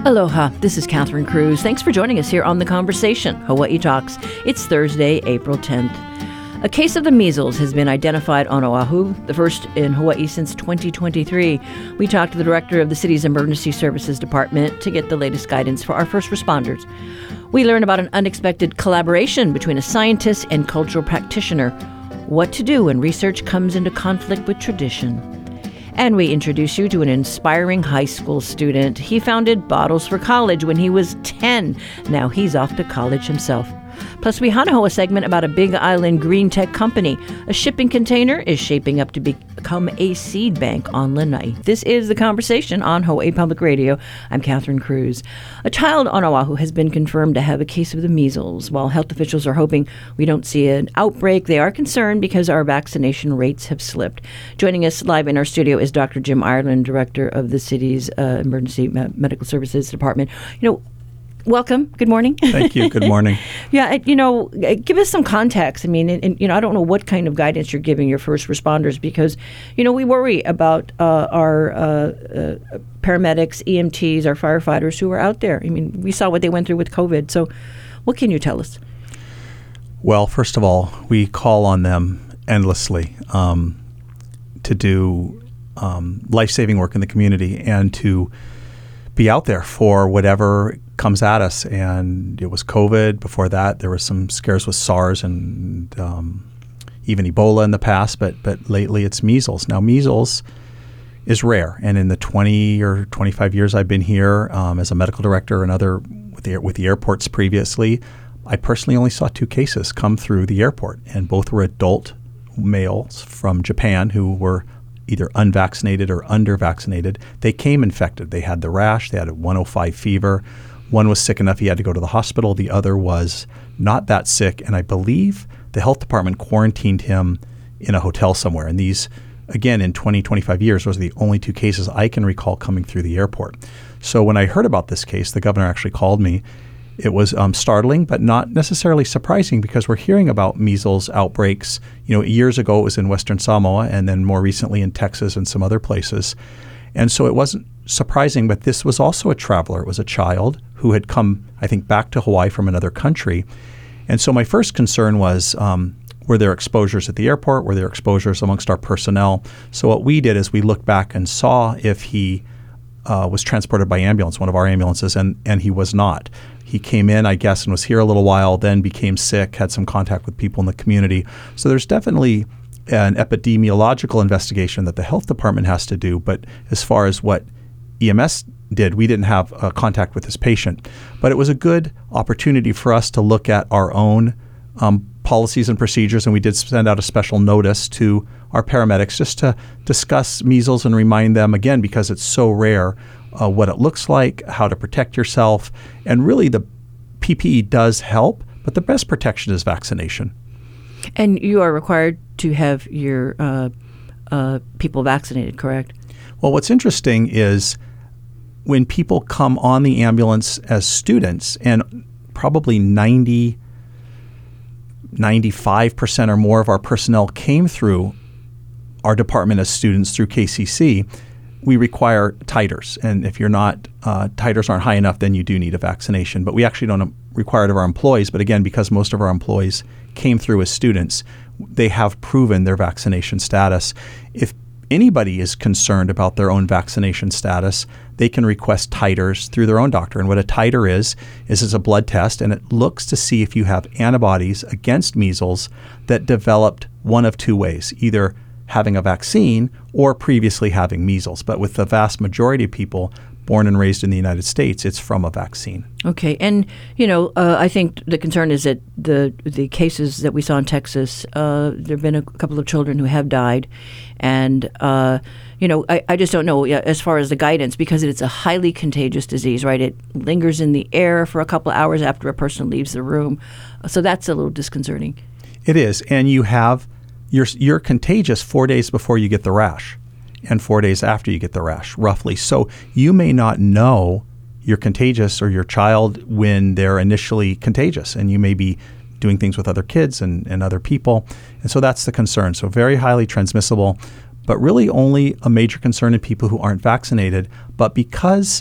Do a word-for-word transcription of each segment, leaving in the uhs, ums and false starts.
Aloha, this is Catherine Cruz. Thanks for joining us here on The Conversation, Hawaii Talks. It's Thursday, April tenth. A case of the measles has been identified on Oahu, the first in Hawaii since twenty twenty-three. We talked to the director of the city's Emergency Services Department to get the latest guidance for our first responders. We learn about an unexpected collaboration between a scientist and cultural practitioner, what to do when research comes into conflict with tradition. And we introduce you to an inspiring high school student. He founded Bottles for College when he was ten. Now he's off to college himself. Plus, we hanaho a segment about a Big Island green tech company. A shipping container is shaping up to become a seed bank on Lanai. This is The Conversation on Hawaii Public Radio. I'm Catherine Cruz. A child on Oahu has been confirmed to have a case of the measles. While health officials are hoping we don't see an outbreak, they are concerned because our vaccination rates have slipped. Joining us live in our studio is Doctor Jim Ireland, director of the city's uh, Emergency Medical Services Department. You know, welcome. Good morning. Thank you. Good morning. Yeah, you know, give us some context. I mean, and, and, you know, I don't know what kind of guidance you're giving your first responders because, you know, we worry about uh, our uh, uh, paramedics, E M Ts, our firefighters who are out there. I mean, we saw what they went through with COVID. So what can you tell us? Well, first of all, we call on them endlessly um, to do um, life-saving work in the community and to be out there for whatever comes at us. And it was COVID. Before that, there was some scares with SARS and um, even Ebola in the past, but but lately it's measles. Now, measles is rare. And in the twenty or twenty-five years I've been here um, as a medical director and other with the, with the airports previously, I personally only saw two cases come through the airport, and both were adult males from Japan who were either unvaccinated or under-vaccinated. They came infected. They had the rash. They had a one oh five fever. One was sick enough he had to go to the hospital. The other was not that sick. And I believe the health department quarantined him in a hotel somewhere. And these, again, in twenty, twenty-five years, those are the only two cases I can recall coming through the airport. So when I heard about this case, the governor actually called me. It was um, startling, but not necessarily surprising because we're hearing about measles outbreaks. You know, years ago it was in Western Samoa and then more recently in Texas and some other places. And so it wasn't surprising, but this was also a traveler. It was a child who had come, I think, back to Hawaii from another country. And so my first concern was, um, were there exposures at the airport? Were there exposures amongst our personnel? So what we did is we looked back and saw if he uh, was transported by ambulance, one of our ambulances, and, and he was not. He came in, I guess, and was here a little while, then became sick, had some contact with people in the community. So there's definitely an epidemiological investigation that the health department has to do. But as far as what E M S did, we didn't have uh, contact with this patient. But it was a good opportunity for us to look at our own um, policies and procedures, and we did send out a special notice to our paramedics just to discuss measles and remind them, again, because it's so rare, uh, what it looks like, how to protect yourself. And really the P P E does help, but the best protection is vaccination. And you are required to have your uh, uh, people vaccinated, correct? Well, what's interesting is when people come on the ambulance as students, and probably ninety, ninety-five percent or more of our personnel came through our department as students through K C C, we require titers. And if you're not, uh, titers aren't high enough, then you do need a vaccination. But we actually don't require it of our employees. But again, because most of our employees came through as students, they have proven their vaccination status. If anybody is concerned about their own vaccination status, they can request titers through their own doctor. And what a titer is, is it's a blood test, and it looks to see if you have antibodies against measles that developed one of two ways, either having a vaccine or previously having measles. But with the vast majority of people born and raised in the United States, it's from a vaccine. Okay. And, you know, uh, I think the concern is that the the cases that we saw in Texas, uh, there have been a couple of children who have died. And, uh, you know, I, I just don't know as far as the guidance, because it's a highly contagious disease, right? It lingers in the air for a couple of hours after a person leaves the room. So that's a little disconcerting. It is. And you have, you're, you're contagious four days before you get the rash and four days after you get the rash, roughly. So you may not know you're contagious or your child when they're initially contagious, and you may be doing things with other kids and, and other people. And so that's the concern. So very highly transmissible, but really only a major concern in people who aren't vaccinated. But because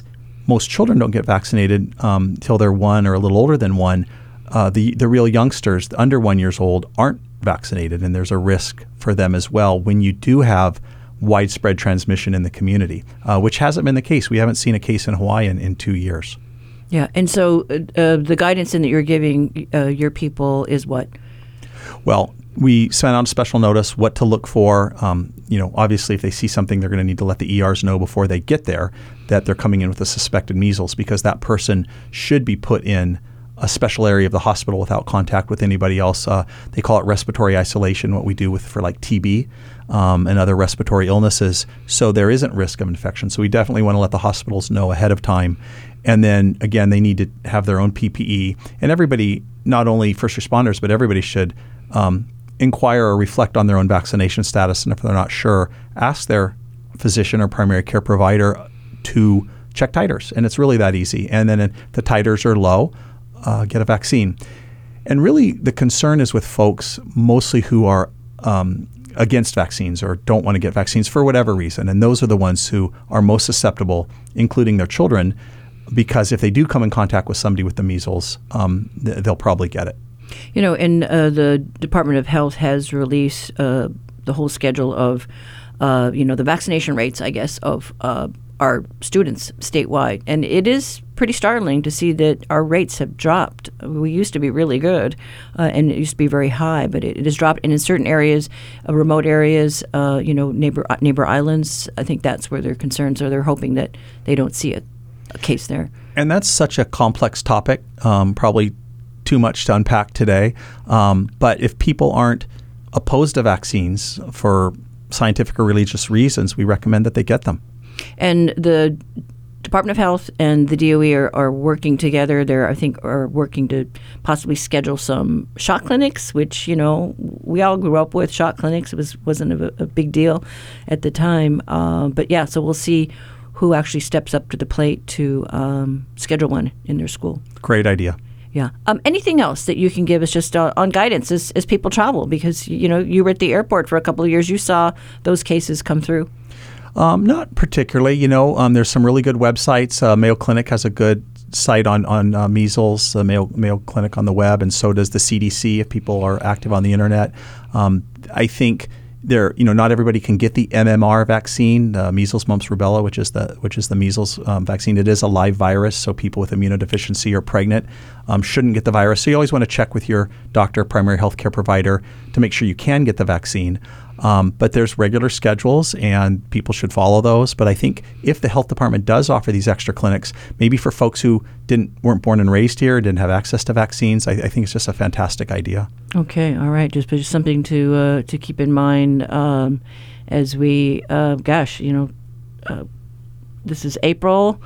most children don't get vaccinated um, till they're one or a little older than one. Uh, the the real youngsters under one years old aren't vaccinated, and there's a risk for them as well when you do have widespread transmission in the community, uh, which hasn't been the case. We haven't seen a case in Hawaii in, in two years. Yeah, and so uh, the guidance in that you're giving uh, your people is what? Well, we sent out a special notice what to look for. Um, you know, obviously, if they see something, they're going to need to let the E Rs know before they get there that they're coming in with a suspected measles, because that person should be put in a special area of the hospital without contact with anybody else. Uh, they call it respiratory isolation, what we do with for like T B um, and other respiratory illnesses. So there isn't risk of infection. So we definitely want to let the hospitals know ahead of time. And then, again, they need to have their own P P E. And everybody, not only first responders, but everybody should um, inquire or reflect on their own vaccination status. And if they're not sure, ask their physician or primary care provider to check titers. And it's really that easy. And then if the titers are low, Uh, get a vaccine. And really the concern is with folks mostly who are um, against vaccines or don't want to get vaccines for whatever reason. And those are the ones who are most susceptible, including their children, because if they do come in contact with somebody with the measles, um, th- they'll probably get it. You know, and uh, the Department of Health has released uh, the whole schedule of, uh, you know, the vaccination rates, I guess, of uh, our students statewide. And it is pretty startling to see that our rates have dropped. We used to be really good, uh, and it used to be very high, but it, it has dropped. And in certain areas, uh, remote areas, uh, you know, neighbor uh, neighbor islands, I think that's where their concerns are. They're hoping that they don't see a, a case there. And that's such a complex topic, um, probably too much to unpack today. Um, but if people aren't opposed to vaccines for scientific or religious reasons, we recommend that they get them. And the Department of Health and the D O E are, are working together. They're, I think, are working to possibly schedule some shot clinics, which, you know, we all grew up with shot clinics. It was, wasn't a, a big deal at the time. Uh, but, yeah, so we'll see who actually steps up to the plate to um, schedule one in their school. Great idea. Yeah. Um, anything else that you can give us just uh, on guidance as, as people travel? Because, you know, you were at the airport for a couple of years. You saw those cases come through. Um, not particularly. You know, um, there's some really good websites. Uh, Mayo Clinic has a good site on on uh, measles. Uh, Mayo Mayo Clinic on the web, and so does the C D C if people are active on the internet. Um, I think there, you know, not everybody can get the M M R vaccine, uh, measles, mumps, rubella, which is the which is the measles um, vaccine. It is a live virus, so people with immunodeficiency or pregnant um, shouldn't get the virus. So you always want to check with your doctor, primary health care provider, to make sure you can get the vaccine. Um, but there's regular schedules, and people should follow those. But I think if the health department does offer these extra clinics, maybe for folks who didn't weren't born and raised here, didn't have access to vaccines, I, I think it's just a fantastic idea. Okay, all right, just, just something to uh, to keep in mind um, as we, uh, gosh, you know, uh, this is April.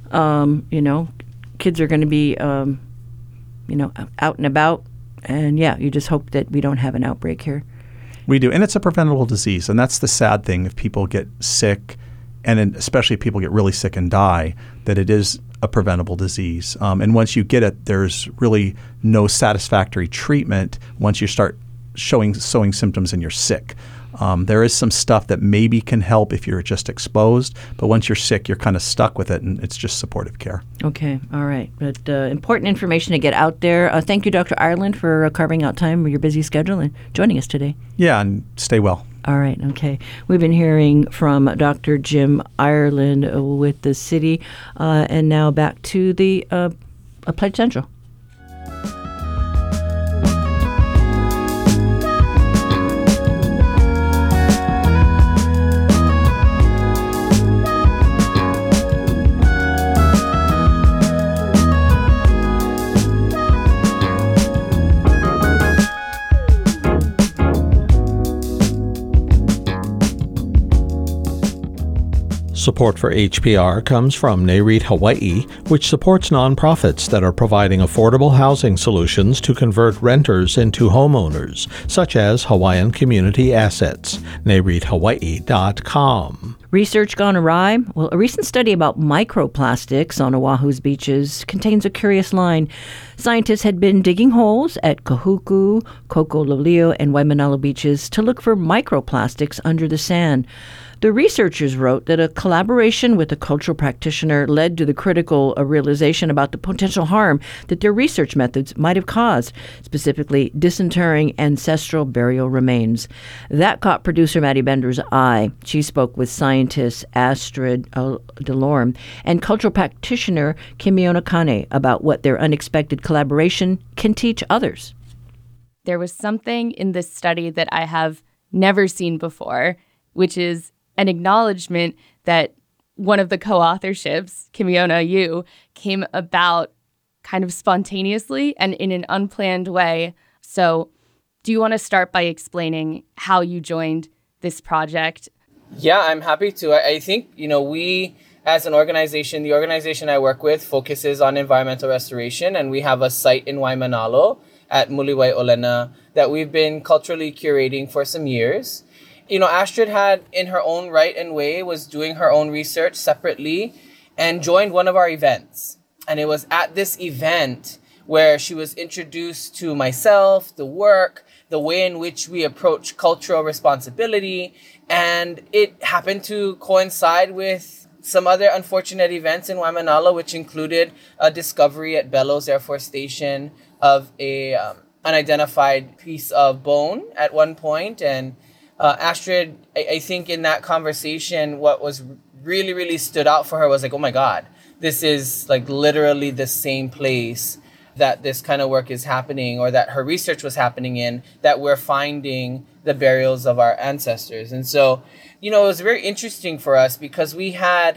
Um, you know, kids are going to be, um, you know, out and about, and yeah, you just hope that we don't have an outbreak here. We do, and it's a preventable disease, and that's the sad thing. If people get sick, and in, especially if people get really sick and die, that it is a preventable disease. Um, and once you get it, there's really no satisfactory treatment once you start showing showing symptoms and you're sick. Um, there is some stuff that maybe can help if you're just exposed, but once you're sick, you're kind of stuck with it, and it's just supportive care. Okay, all right. But uh, important information to get out there. Uh, thank you, Doctor Ireland, for uh, carving out time with your busy schedule and joining us today. Yeah, and stay well. All right, okay. We've been hearing from Doctor Jim Ireland with the city, uh, and now back to the uh, Pledge Central. Support for H P R comes from NAREIT Hawaii, which supports nonprofits that are providing affordable housing solutions to convert renters into homeowners, such as Hawaiian Community Assets. nareit hawaii dot com. Research gone awry? Well, a recent study about microplastics on Oahu's beaches contains a curious line. Scientists had been digging holes at Kahuku, Kokololeo, and Waimanalo beaches to look for microplastics under the sand. The researchers wrote that a collaboration with a cultural practitioner led to the critical uh, realization about the potential harm that their research methods might have caused, specifically disinterring ancestral burial remains. That caught producer Maddie Bender's eye. She spoke with scientist Astrid uh, Delorme and cultural practitioner Kimiona Kane about what their unexpected collaboration can teach others. There was something in this study that I have never seen before, which is an acknowledgement that one of the co-authorships, Kimiona, you, came about kind of spontaneously and in an unplanned way. So do you want to start by explaining how you joined this project? Yeah, I'm happy to. I, I think, you know, we as an organization, the organization I work with focuses on environmental restoration, and we have a site in Waimanalo at Muliwai Olena that we've been culturally curating for some years. You know, Astrid had, in her own right and way, was doing her own research separately and joined one of our events. And it was at this event where she was introduced to myself, the work, the way in which we approach cultural responsibility. And it happened to coincide with some other unfortunate events in Waimanalo, which included a discovery at Bellows Air Force Station of a um, unidentified piece of bone at one point. And uh, Astrid, I, I think in that conversation, what was really, really stood out for her was like, oh my God, this is like literally the same place that this kind of work is happening, or that her research was happening in, that we're finding the burials of our ancestors. And so, you know, it was very interesting for us because we had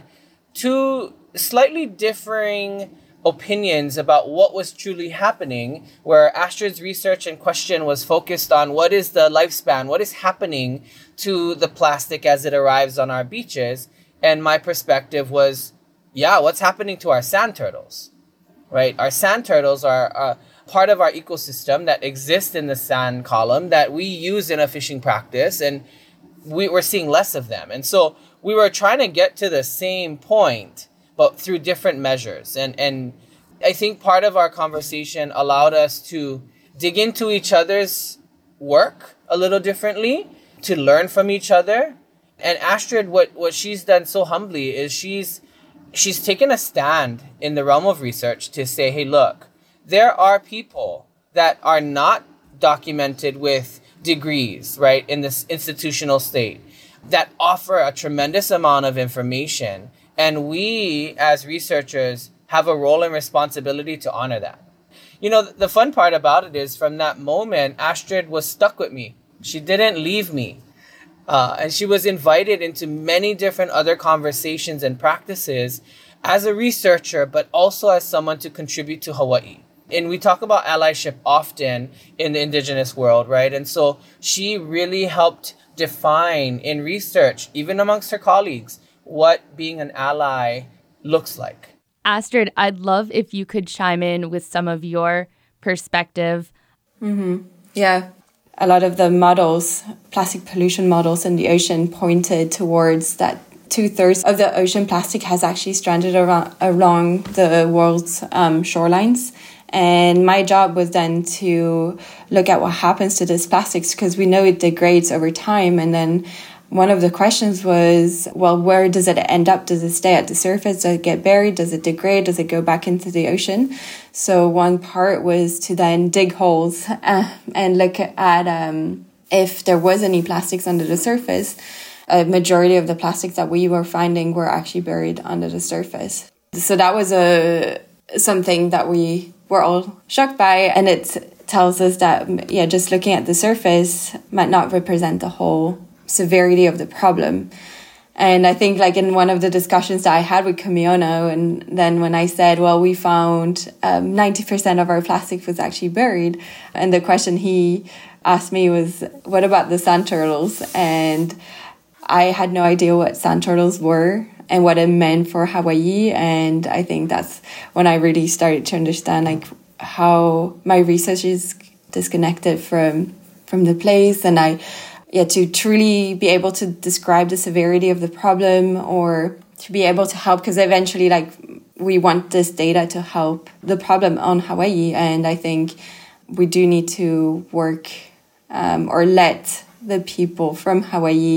two slightly differing opinions about what was truly happening, where Astrid's research and question was focused on what is the lifespan, what is happening to the plastic as it arrives on our beaches. And my perspective was, yeah, what's happening to our sand turtles? Right? Our sand turtles are uh, part of our ecosystem that exist in the sand column that we use in a fishing practice, and we were seeing less of them. And so we were trying to get to the same point, but through different measures. And, and I think part of our conversation allowed us to dig into each other's work a little differently, to learn from each other. And Astrid, what, what she's done so humbly is she's She's taken a stand in the realm of research to say, hey, look, there are people that are not documented with degrees, right, in this institutional state that offer a tremendous amount of information. And we, as researchers, have a role and responsibility to honor that. You know, the fun part about it is from that moment, Astrid was stuck with me. She didn't leave me. Uh, and she was invited into many different other conversations and practices as a researcher, but also as someone to contribute to Hawaii. And we talk about allyship often in the indigenous world, right? And so she really helped define in research, even amongst her colleagues, what being an ally looks like. Astrid, I'd love if you could chime in with some of your perspective. Mm-hmm. Yeah. A lot of the models, plastic pollution models in the ocean, pointed towards that two-thirds of the ocean plastic has actually stranded around, along the world's um, shorelines. And my job was then to look at what happens to this plastics, because we know it degrades over time. And then one of the questions was, well, where does it end up? Does it stay at the surface? Does it get buried? Does it degrade? Does it go back into the ocean? So one part was to then dig holes uh, and look at um, if there was any plastics under the surface. A majority of the plastics that we were finding were actually buried under the surface. So that was a something that we were all shocked by, and it tells us that, yeah, just looking at the surface might not represent the whole severity of the problem. And I think, like, in one of the discussions that I had with Kimiona, and then when I said, well, we found um, ninety percent of our plastic was actually buried, and the question he asked me was, what about the sand turtles? And I had no idea what sand turtles were and what it meant for Hawaii. And I think that's when I really started to understand, like, how my research is disconnected from from the place. And I Yeah, to truly be able to describe the severity of the problem, or to be able to help, because eventually, like, we want this data to help the problem on Hawaii. And I think we do need to work um, or let the people from Hawaii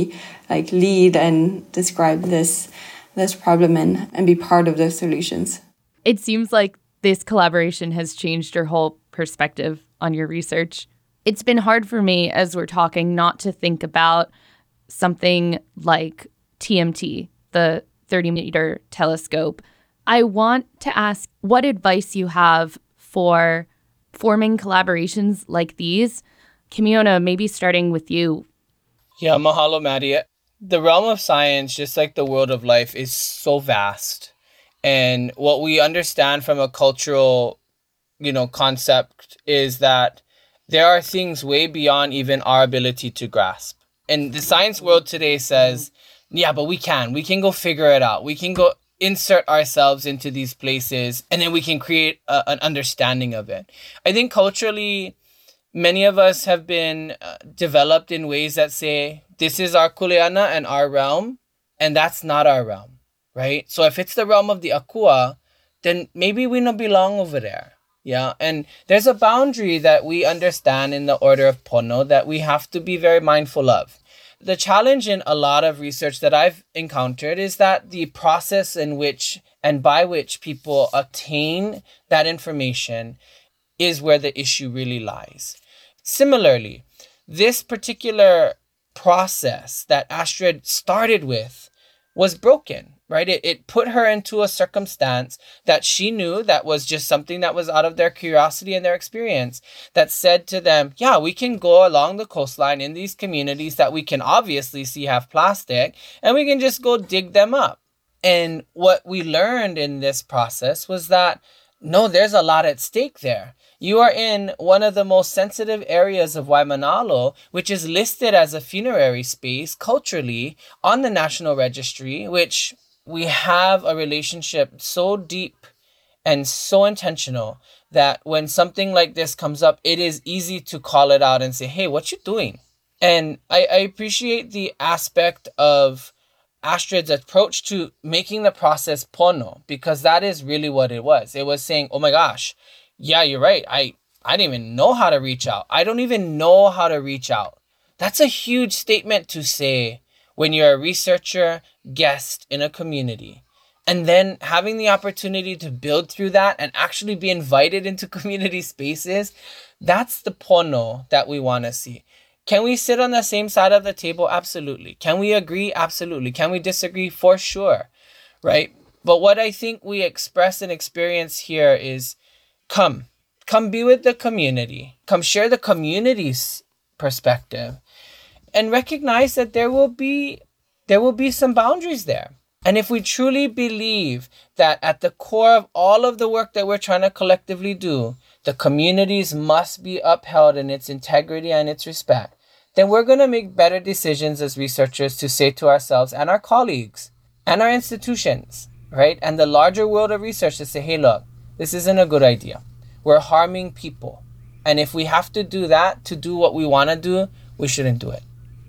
like lead and describe this this problem and, and be part of the solutions. It seems like this collaboration has changed your whole perspective on your research. It's been hard for me as we're talking not to think about something like T M T, the thirty meter telescope. I want to ask what advice you have for forming collaborations like these. Kimiona, maybe starting with you. Yeah, mahalo, Maddie. The realm of science, just like the world of life, is so vast. And what we understand from a cultural, you know, concept is that there are things way beyond even our ability to grasp. And the science world today says, yeah, but we can. We can go figure it out. We can go insert ourselves into these places, and then we can create a, an understanding of it. I think culturally, many of us have been uh, developed in ways that say, this is our kuleana and our realm, and that's not our realm, right? So if it's the realm of the akua, then maybe we don't belong over there. Yeah, and there's a boundary that we understand in the order of Pono that we have to be very mindful of. The challenge in a lot of research that I've encountered is that the process in which and by which people attain that information is where the issue really lies. Similarly, this particular process that Astrid started with was broken, right? It, it put her into a circumstance that she knew that was just something that was out of their curiosity and their experience, that said to them, yeah, we can go along the coastline in these communities that we can obviously see have plastic, and we can just go dig them up. And what we learned in this process was that, no, there's a lot at stake there. You are in one of the most sensitive areas of Waimanalo, which is listed as a funerary space culturally on the National Registry, which we have a relationship so deep and so intentional that when something like this comes up, it is easy to call it out and say, hey, what you doing? And I, I appreciate the aspect of Astrid's approach to making the process pono, because that is really what it was. It was saying, oh my gosh, yeah, you're right. I, I didn't even know how to reach out. I don't even know how to reach out. That's a huge statement to say when you're a researcher, guest in a community. And then having the opportunity to build through that and actually be invited into community spaces, that's the pono that we want to see. Can we sit on the same side of the table? Absolutely. Can we agree? Absolutely. Can we disagree? For sure. Right? But what I think we express and experience here is come. Come be with the community. Come share the community's perspective. And recognize that there will be there will be some boundaries there. And if we truly believe that at the core of all of the work that we're trying to collectively do, the communities must be upheld in its integrity and its respect, then we're going to make better decisions as researchers to say to ourselves and our colleagues and our institutions, right? And the larger world of research to say, hey, look, this isn't a good idea. We're harming people. And if we have to do that to do what we want to do, we shouldn't do it.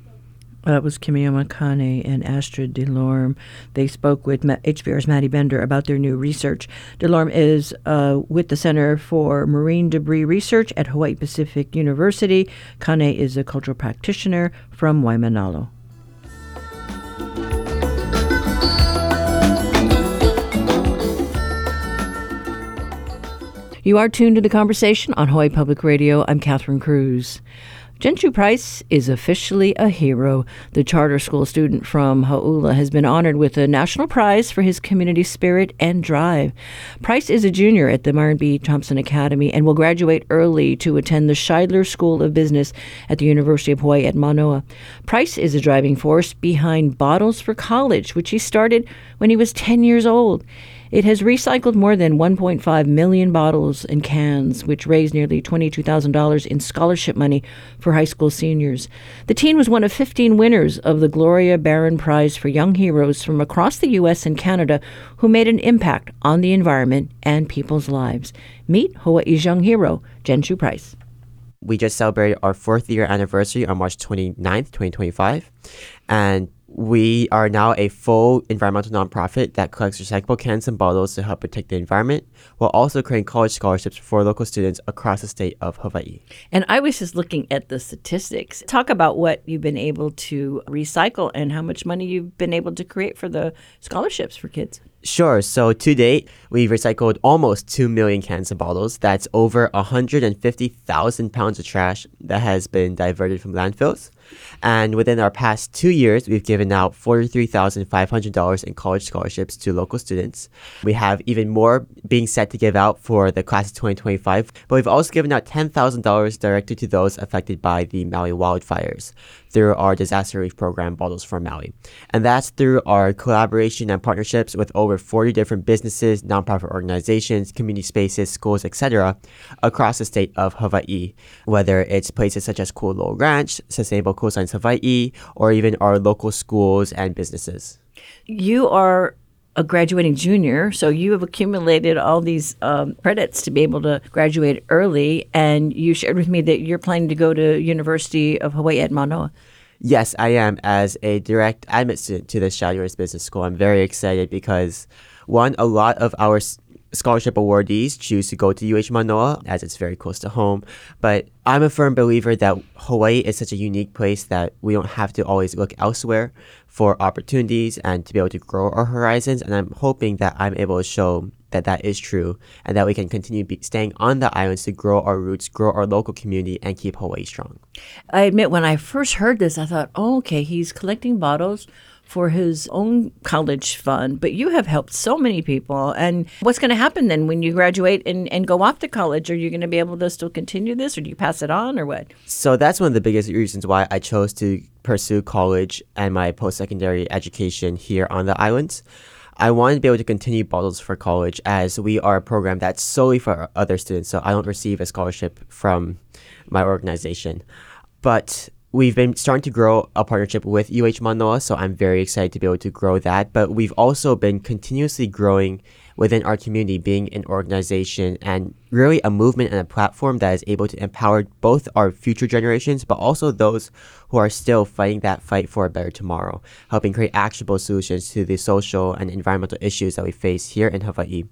That was Kimiona Kane and Astrid DeLorme. They spoke with H P R's Maddie Bender about their new research. DeLorme is uh, with the Center for Marine Debris Research at Hawaii Pacific University. Kane is a cultural practitioner from Waimanalo. You are tuned to The Conversation on Hawaii Public Radio. I'm Catherine Cruz. Genshu Price is officially a hero. The charter school student from Hauula has been honored with a national prize for his community spirit and drive. Price is a junior at the Myron B. Thompson Academy and will graduate early to attend the Scheidler School of Business at the University of Hawaii at Manoa. Price is a driving force behind Bottles for College, which he started when he was ten years old. It has recycled more than one point five million bottles and cans, which raised nearly twenty-two thousand dollars in scholarship money for high school seniors. The teen was one of fifteen winners of the Gloria Barron Prize for Young Heroes from across the U S and Canada who made an impact on the environment and people's lives. Meet Hawaii's young hero, Genshu Price. We just celebrated our fourth year anniversary on March twenty-ninth, twenty twenty-five. And We are now a full environmental nonprofit that collects recyclable cans and bottles to help protect the environment, while also creating college scholarships for local students across the state of Hawaii. And I was just looking at the statistics. Talk about what you've been able to recycle and how much money you've been able to create for the scholarships for kids. Sure. So to date, we've recycled almost two million cans and bottles. That's over one hundred fifty thousand pounds of trash that has been diverted from landfills. And within our past two years, we've given out forty-three thousand five hundred dollars in college scholarships to local students. We have even more being set to give out for the class of twenty twenty-five, but we've also given out ten thousand dollars directly to those affected by the Maui wildfires through our disaster relief program, Bottles for Maui. And that's through our collaboration and partnerships with over forty different businesses, nonprofit organizations, community spaces, schools, et cetera, across the state of Hawaii, whether it's places such as Kualoa Ranch, Sustainable Coastlines Hawaii, or even our local schools and businesses. You are a graduating junior, so you have accumulated all these um, credits to be able to graduate early, and you shared with me that you're planning to go to University of Hawaii at Manoa. Yes, I am. As a direct admit student to the Shadowers Business School, I'm very excited because, one, a lot of our s- scholarship awardees choose to go to U H Manoa as it's very close to home. But I'm a firm believer that Hawaii is such a unique place that we don't have to always look elsewhere for opportunities and to be able to grow our horizons. And I'm hoping that I'm able to show that that is true and that we can continue be staying on the islands to grow our roots, grow our local community, and keep Hawaii strong. I admit, when I first heard this, I thought, oh, okay, he's collecting bottles for his own college fund, but you have helped so many people. And what's going to happen then when you graduate and, and go off to college? Are you going to be able to still continue this, or do you pass it on, or what? So that's one of the biggest reasons why I chose to pursue college and my post-secondary education here on the islands. I wanted to be able to continue Bottles for College, as we are a program that's solely for other students, so I don't receive a scholarship from my organization. But we've been starting to grow a partnership with U H Manoa, so I'm very excited to be able to grow that. But we've also been continuously growing within our community, being an organization and really a movement and a platform that is able to empower both our future generations, but also those who are still fighting that fight for a better tomorrow, helping create actionable solutions to the social and environmental issues that we face here in Hawaii.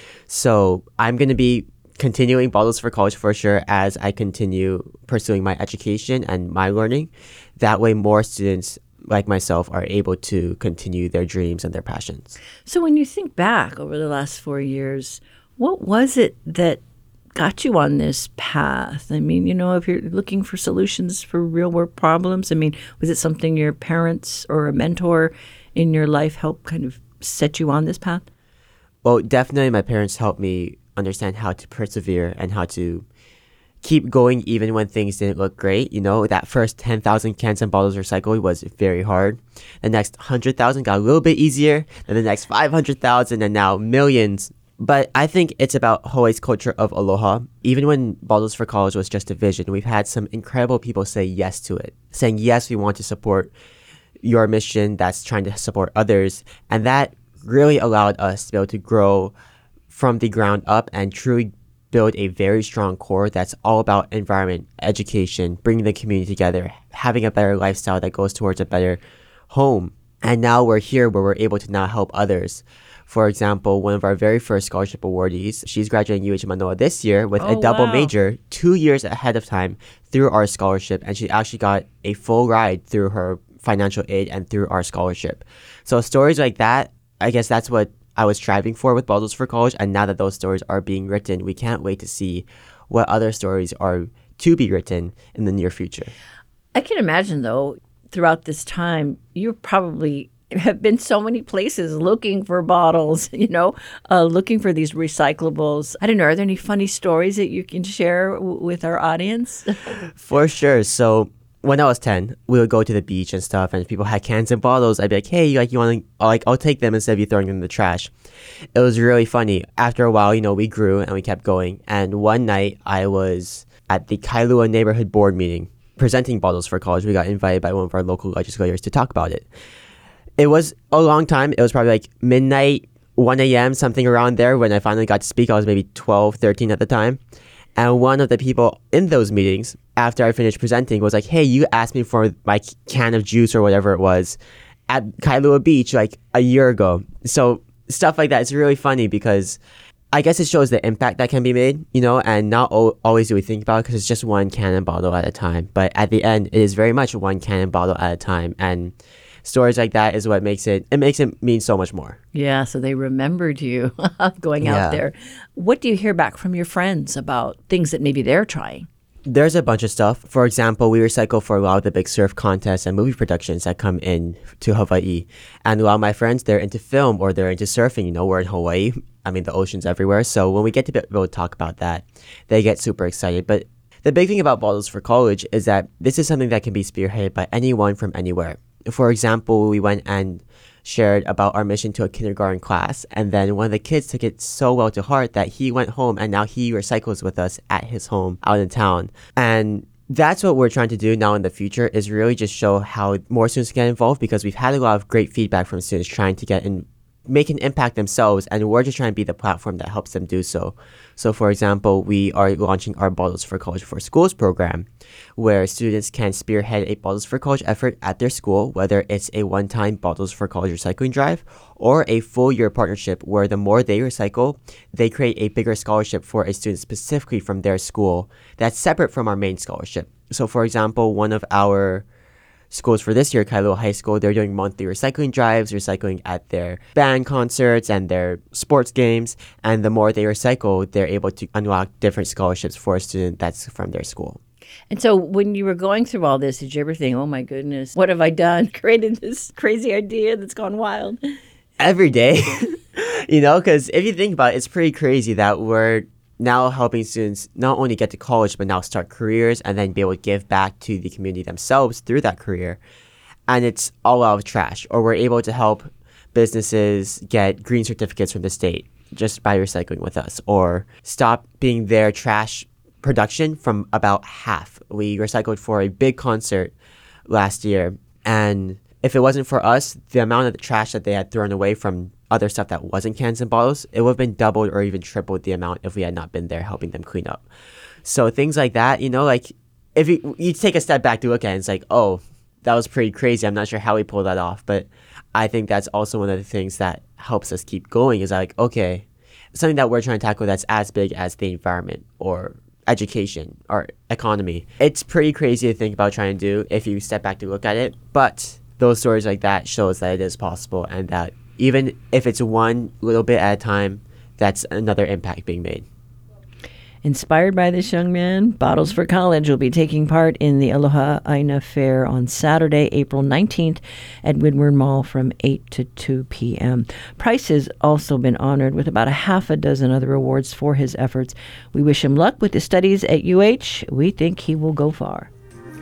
So I'm going to be continuing Bottles for College for sure as I continue pursuing my education and my learning. That way more students like myself are able to continue their dreams and their passions. So when you think back over the last four years, what was it that got you on this path? I mean, you know, if you're looking for solutions for real world problems, I mean, was it something your parents or a mentor in your life helped kind of set you on this path? Well, definitely my parents helped me understand how to persevere and how to keep going even when things didn't look great. You know, that first ten thousand cans and bottles recycled was very hard. The next one hundred thousand got a little bit easier, and the next five hundred thousand, and now millions. But I think it's about Hawaii's culture of aloha. Even when Bottles for College was just a vision, we've had some incredible people say yes to it, saying, yes, we want to support your mission that's trying to support others. And that really allowed us to be able to grow from the ground up and truly build a very strong core that's all about environment, education, bringing the community together, having a better lifestyle that goes towards a better home. And now we're here where we're able to now help others. For example, one of our very first scholarship awardees, she's graduating U H Manoa this year with Oh, a double wow. major two years ahead of time through our scholarship. And she actually got a full ride through her financial aid and through our scholarship. So stories like that, I guess that's what I was striving for with Bottles for College, and now that those stories are being written, we can't wait to see what other stories are to be written in the near future. I can imagine, though, throughout this time, you probably have been so many places looking for bottles, you know, uh, looking for these recyclables. I don't know, are there any funny stories that you can share w- with our audience? For sure. So when I was ten, we would go to the beach and stuff, and if people had cans and bottles, I'd be like, hey, like, you want to, like, I'll take them instead of you throwing them in the trash. It was really funny. After a while, you know, we grew and we kept going. And one night I was at the Kailua neighborhood board meeting presenting Bottles for College. We got invited by one of our local legislators to talk about it. It was a long time. It was probably like midnight, one a.m., something around there when I finally got to speak. I was maybe twelve, thirteen at the time. And one of the people in those meetings, after I finished presenting, was like, hey, you asked me for my can of juice or whatever it was, at Kailua Beach like a year ago. So stuff like that is really funny because I guess it shows the impact that can be made, you know, and not o- always do we think about it because it's just one cannon bottle at a time. But at the end, it is very much one cannon bottle at a time. And stories like that is what makes it, it makes it mean so much more. Yeah, so they remembered you going Yeah. out there. What do you hear back from your friends about things that maybe they're trying? There's a bunch of stuff. For example, we recycle for a lot of the big surf contests and movie productions that come in to Hawaii. And a lot of my friends, they're into film or they're into surfing. You know, we're in Hawaii. I mean, the ocean's everywhere. So when we get to be able to talk about that, they get super excited. But the big thing about Bottles for College is that this is something that can be spearheaded by anyone from anywhere. For example, we went and shared about our mission to a kindergarten class, and then one of the kids took it so well to heart that he went home and now he recycles with us at his home out in town. And that's what we're trying to do now in the future, is really just show how more students can get involved, because we've had a lot of great feedback from students trying to get in, make an impact themselves, and we're just trying to be the platform that helps them do so. So for example, we are launching our Bottles for College for Schools program, where students can spearhead a Bottles for College effort at their school, whether it's a one-time Bottles for College recycling drive or a full year partnership where the more they recycle, they create a bigger scholarship for a student specifically from their school that's separate from our main scholarship. So for example, one of our schools for this year, Kailua High School, they're doing monthly recycling drives, recycling at their band concerts and their sports games. And the more they recycle, they're able to unlock different scholarships for a student that's from their school. And so when you were going through all this, did you ever think, oh my goodness, what have I done? Created this crazy idea that's gone wild? Every day, you know, because if you think about it, it's pretty crazy that we're now helping students not only get to college, but now start careers and then be able to give back to the community themselves through that career. And it's all out of trash. Or we're able to help businesses get green certificates from the state just by recycling with us, or stop being their trash production from about half. We recycled for a big concert last year, and if it wasn't for us, the amount of the trash that they had thrown away from other stuff that wasn't cans and bottles, it would have been doubled or even tripled the amount if we had not been there helping them clean up. So things like that, you know, like if you, you take a step back to look at it, it's like, oh, that was pretty crazy. I'm not sure how we pulled that off. But I think that's also one of the things that helps us keep going, is like, okay, something that we're trying to tackle that's as big as the environment or education or economy. It's pretty crazy to think about trying to do if you step back to look at it. But those stories like that shows that it is possible, and that even if it's one little bit at a time, that's another impact being made. Inspired by this young man, Bottles for College will be taking part in the Aloha Aina Fair on Saturday, April nineteenth at Windward Mall from eight to two p.m. Price has also been honored with about a half a dozen other awards for his efforts. We wish him luck with his studies at U H. We think he will go far.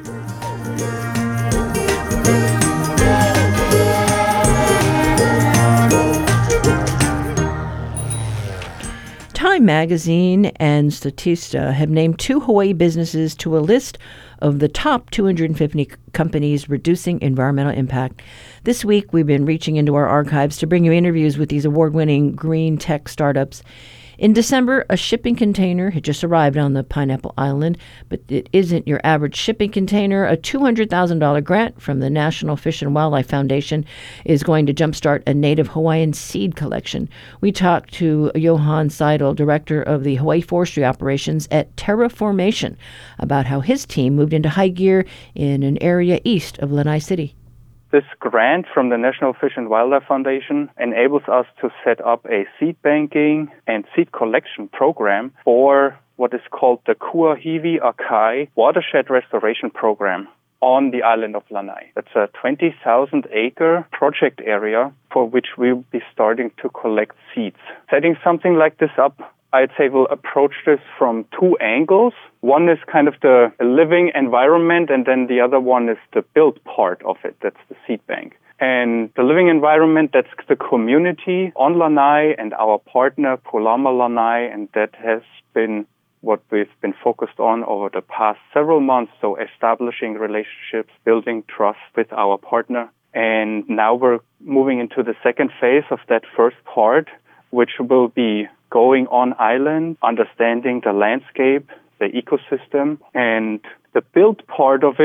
Time Magazine and Statista have named two Hawaii businesses to a list of the top two hundred fifty companies reducing environmental impact. This week, we've been reaching into our archives to bring you interviews with these award-winning green tech startups. In December, a shipping container had just arrived on the Pineapple Island, but it isn't your average shipping container. A two hundred thousand dollars grant from the National Fish and Wildlife Foundation is going to jumpstart a native Hawaiian seed collection. We talked to Johan Seidel, director of the Hawaii Forestry Operations at Terraformation, about how his team moved into high gear in an area east of Lanai City. This grant from the National Fish and Wildlife Foundation enables us to set up a seed banking and seed collection program for what is called the Kuahiwi Akai Watershed Restoration Program on the island of Lanai. That's a twenty thousand acre project area for which we'll be starting to collect seeds. Setting something like this up, I'd say we'll approach this from two angles. One is kind of the living environment, and then the other one is the built part of it. That's the seed bank. And the living environment, that's the community on Lanai and our partner, Pulama Lanai, and that has been what we've been focused on over the past several months. So establishing relationships, building trust with our partner. And now we're moving into the second phase of that first part, which will be going on island, understanding the landscape, the ecosystem, and the build part of it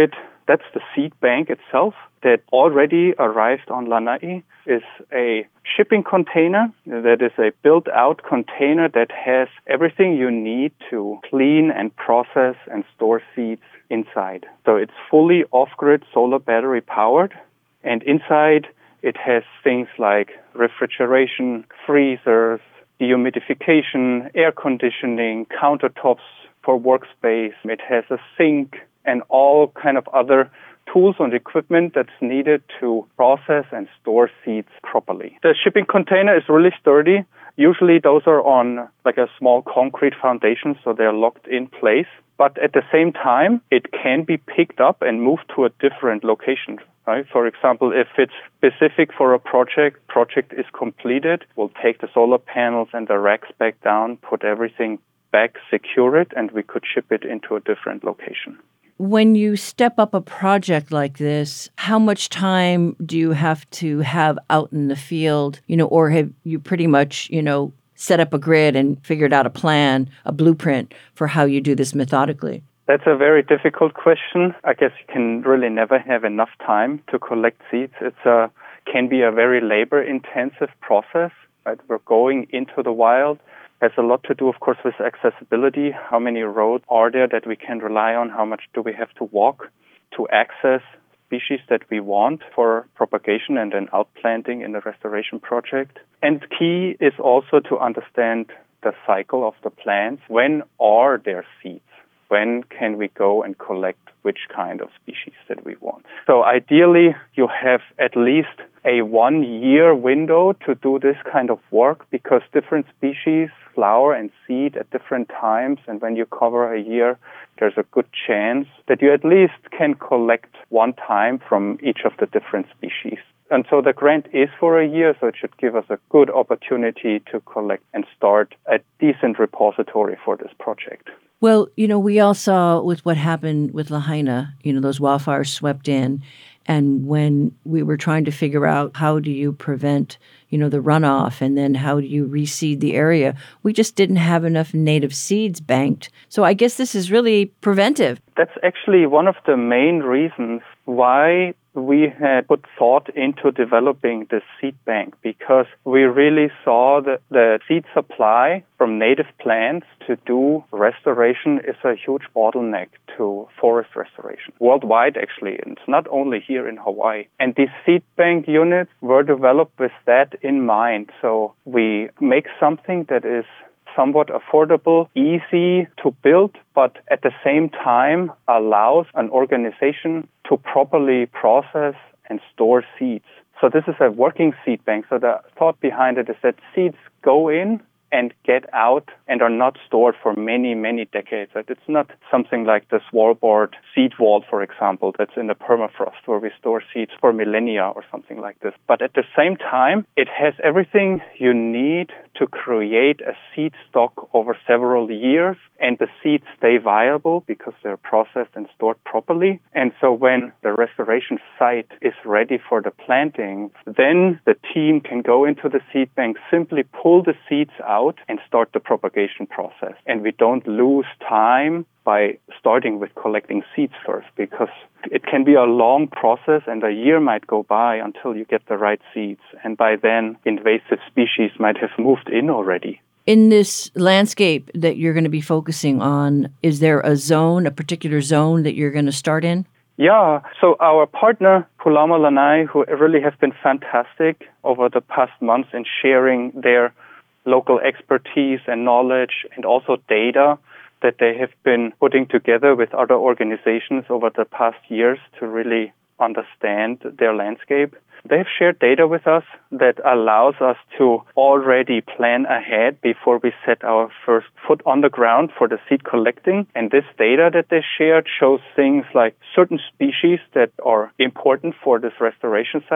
That's the seed bank itself that already arrived on Lanai. Is a shipping container that is a built-out container that has everything you need to clean and process and store seeds inside. So it's fully off-grid solar battery powered, and inside it has things like refrigeration, freezers, dehumidification, air conditioning, countertops for workspace. It has a sink and all kind of other tools and equipment that's needed to process and store seeds properly. The shipping container is really sturdy. Usually those are on like a small concrete foundation, so they're locked in place. But at the same time, it can be picked up and moved to a different location. Right? For example, if it's specific for a project, project is completed, we'll take the solar panels and the racks back down, put everything back, secure it, and we could ship it into a different location. When you step up a project like this, how much time do you have to have out in the field, you know, or have you pretty much, you know, set up a grid and figured out a plan, a blueprint for how you do this methodically? That's a very difficult question. I guess you can really never have enough time to collect seeds. It's a can be a very labor-intensive process. Right? We're going into the wild. Has a lot to do, of course, with accessibility. How many roads are there that we can rely on? How much do we have to walk to access species that we want for propagation and then outplanting in the restoration project? And key is also to understand the cycle of the plants. When are there seeds? When can we go and collect which kind of species that we want? So ideally, you have at least a one-year window to do this kind of work because different species flower and seed at different times. And when you cover a year, there's a good chance that you at least can collect one time from each of the different species. And so the grant is for a year, so it should give us a good opportunity to collect and start a decent repository for this project. Well, you know, we all saw with what happened with Lahaina, you know, those wildfires swept in. And when we were trying to figure out how do you prevent, you know, the runoff and then how do you reseed the area, we just didn't have enough native seeds banked. So I guess this is really preventive. That's actually one of the main reasons why we had put thought into developing the seed bank, because we really saw that the seed supply from native plants to do restoration is a huge bottleneck to forest restoration worldwide, actually. And it's not only here in Hawaii. And these seed bank units were developed with that in mind. So we make something that is somewhat affordable, easy to build, but at the same time allows an organization to properly process and store seeds. So this is a working seed bank. So the thought behind it is that seeds go in and get out and are not stored for many, many decades. It's not something like the Svalbard seed vault, for example, that's in the permafrost where we store seeds for millennia or something like this. But at the same time, it has everything you need to create a seed stock over several years, and the seeds stay viable because they're processed and stored properly. And so when the restoration site is ready for the planting, then the team can go into the seed bank, simply pull the seeds out and start the propagation process. And we don't lose time by starting with collecting seeds first, because it can be a long process and a year might go by until you get the right seeds. And by then, invasive species might have moved in already. In this landscape that you're going to be focusing on, is there a zone, a particular zone that you're going to start in? Yeah, so our partner, Pulama Lanai, who really have been fantastic over the past months in sharing their local expertise and knowledge and also data that they have been putting together with other organizations over the past years to really understand their landscape. They've shared data with us that allows us to already plan ahead before we set our first foot on the ground for the seed collecting. And this data that they shared shows things like certain species that are important for this restoration site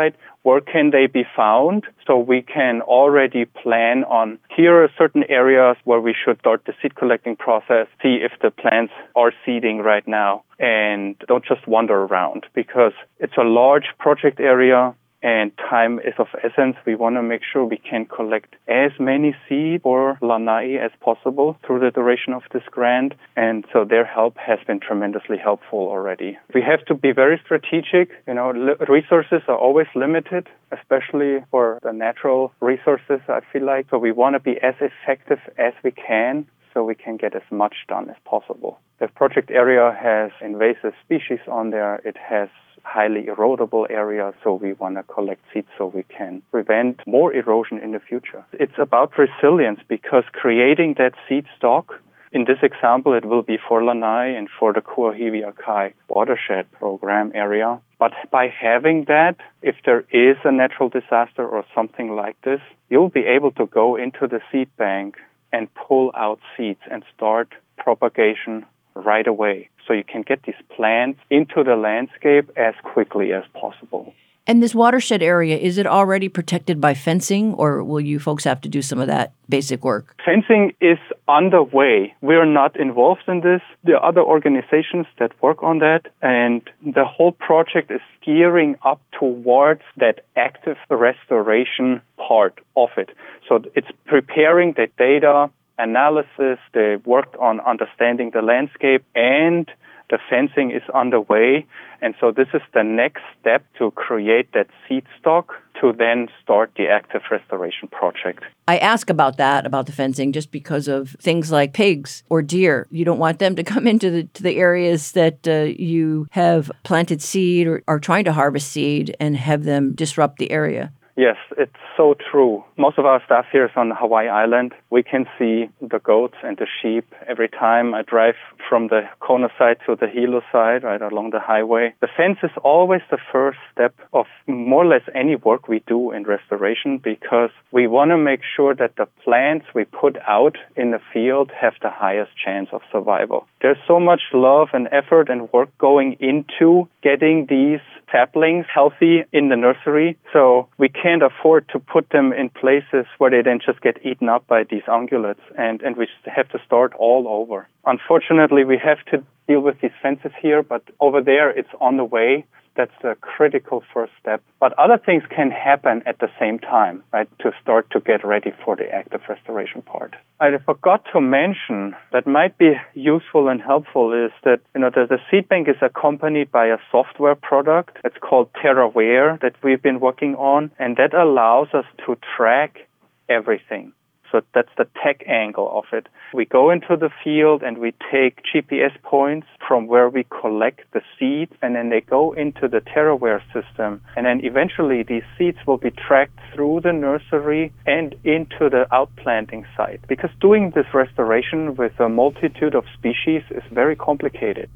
where can they be found, so we can already plan on here are certain areas where we should start the seed collecting process, see if the plants are seeding right now, and don't just wander around because it's a large project area. And time is of essence. We want to make sure we can collect as many seed for Lanai as possible through the duration of this grant. And so their help has been tremendously helpful already. We have to be very strategic. You know, li- resources are always limited, especially for the natural resources, I feel like. So we want to be as effective as we can so we can get as much done as possible. The project area has invasive species on there. It has highly erodible areas, so we want to collect seeds so we can prevent more erosion in the future. It's about resilience because creating that seed stock, in this example, it will be for Lanai and for the Kuahivi-a-Kai watershed program area. But by having that, if there is a natural disaster or something like this, you'll be able to go into the seed bank and pull out seeds and start propagation right away. So you can get these plants into the landscape as quickly as possible. And this watershed area, is it already protected by fencing, or will you folks have to do some of that basic work? Fencing is underway. We're not involved in this. There are other organizations that work on that, and the whole project is gearing up towards that active restoration part of it. So it's preparing the data analysis, they worked on understanding the landscape, and the fencing is underway. And so this is the next step to create that seed stock to then start the active restoration project. I ask about that, about the fencing, just because of things like pigs or deer. You don't want them to come into the to the areas that uh, you have planted seed or are trying to harvest seed and have them disrupt the area. Yes, it's so true. Most of our staff here is on Hawaii Island. We can see the goats and the sheep every time I drive from the Kona side to the Hilo side, right along the highway. The fence is always the first step of more or less any work we do in restoration because we want to make sure that the plants we put out in the field have the highest chance of survival. There's so much love and effort and work going into getting these saplings healthy in the nursery, so we can't afford to put them in places where they then just get eaten up by these ungulates, and, and we have to start all over. Unfortunately, we have to deal with these fences here, but over there it's on the way. That's the critical first step. But other things can happen at the same time, right, to start to get ready for the active restoration part. I forgot to mention that might be useful and helpful is that, you know, the, the seed bank is accompanied by a software product. It's called TerraWare that we've been working on, and that allows us to track everything. So that's the tech angle of it. We go into the field and we take G P S points from where we collect the seeds, and then they go into the TerraWare system. And then eventually these seeds will be tracked through the nursery and into the outplanting site. Because doing this restoration with a multitude of species is very complicated.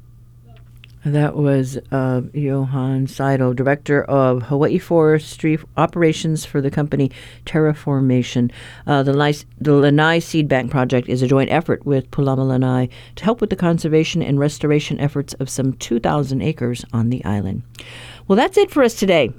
That was uh, Johan Seidel, Director of Hawaii Forestry Operations for the company Terraformation. Uh, the, Lanai, the Lanai Seed Bank Project is a joint effort with Pulama Lanai to help with the conservation and restoration efforts of some two thousand acres on the island. Well, that's it for us today